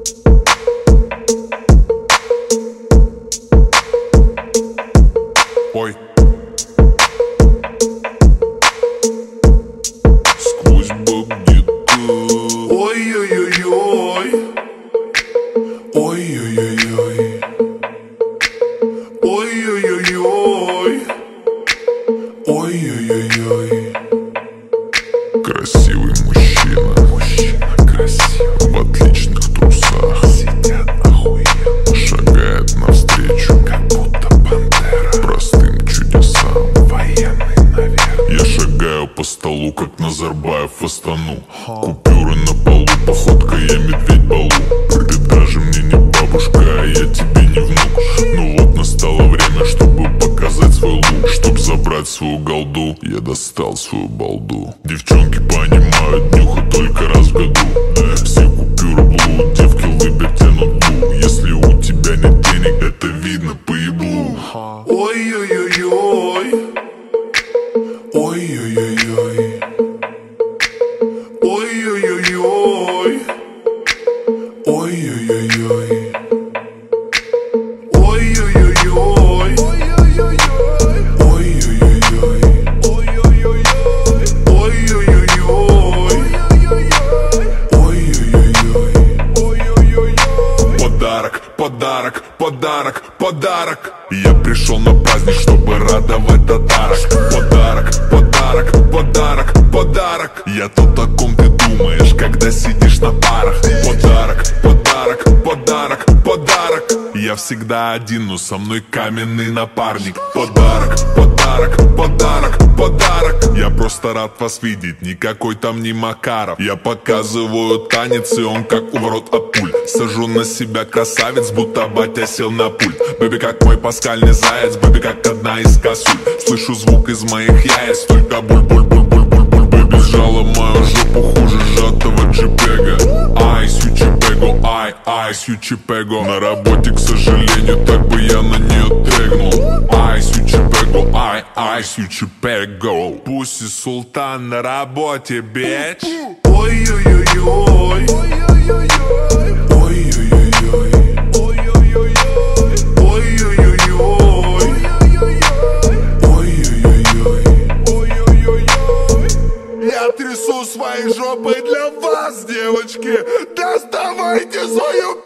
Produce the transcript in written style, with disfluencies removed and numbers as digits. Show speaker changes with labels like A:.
A: Ой. Сквозь бандиты.
B: Ой-ой-ой-ой. Ой-ой-ой-ой. Ой-ой-ой-ой. Ой-ой-ой-ой.
A: Красивый мужчина,
B: Красивый.
A: в отличных трусах
B: Сидят охуенно,
A: шагает навстречу,
B: как будто пантера.
A: простым чудесам.
B: Военный, наверное.
A: Я шагаю по столу, как Назарбаев в Астану. Купюры на полу, походка, я медведь Балу. Ты даже мне не бабушка, а я тебе не внук. Ну вот настало время, чтобы показать свой лук. Чтоб забрать свою голду, я достал свою балду. Девчонки понимают, нюха только раз в году. Все купюры блуд, девки лыбят, тянут бу. Если у тебя нет денег, это видно по еблу.
B: Ой-ой-ой-ой. Ой-ой-ой-ой. Ой-ой-ой-ой. Ой-ой-ой-ой. Ой-ой-ой-ой. Ой-ой-ой-ой. Ой-ой-ой-ой.
A: Подарок, подарок, подарок, подарок. Я пришел на праздник, чтобы радовать татарок. Подарок, подарок, подарок, подарок. Я тот, о ком ты думаешь, когда сидишь на парах. Подарок, подарок, подарок, подарок. Я всегда один, но со мной каменный напарник. Подарок, подарок, подарок, подарок. Я просто рад вас видеть, никакой там не Макаров. Я показываю танец, и он как у ворот от пуль. Сажу на себя красавец, будто батя сел на пульт. Бэби как мой паскальный заяц, бэби как одна из косуль. Слышу звук из моих яиц, только буль-буль-буль-буль-буль-буль. Бэби сжала мою жопу хуже сжатого джипега. Ай, сючипего, ай, ай, сючипего. На работе, к сожалению, так бы я на нее трегнул. Ай, сючипего, ай, сючипего. Пусть и султан на работе, бич.
B: Ой-ой-ой-ой. Ой-ой-ой-ой. Ой-ой-ой-ой. Я трясу своей жопой для вас, девочки. Доставайте свою